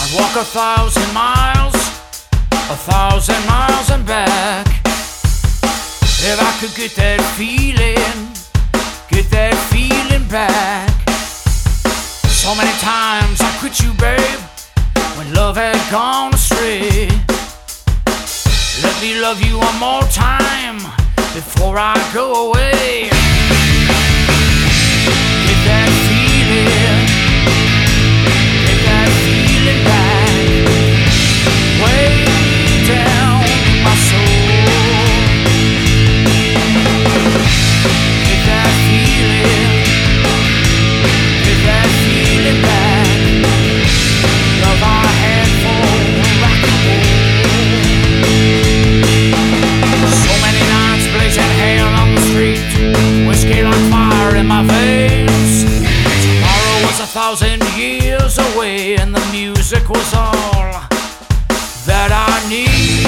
Walk 1,000 miles, 1,000 miles and back. If I could get that feeling back. So many times I quit you, babe, when love had gone astray. Let me love you one more time before I go away. Get that feeling back, way down in my soul. Get that feeling back, love I had for rock and roll. So many nights blazing hell on the street, whiskey like fire in my veins. Tomorrow was 1,000 years away, and the music was all that I need.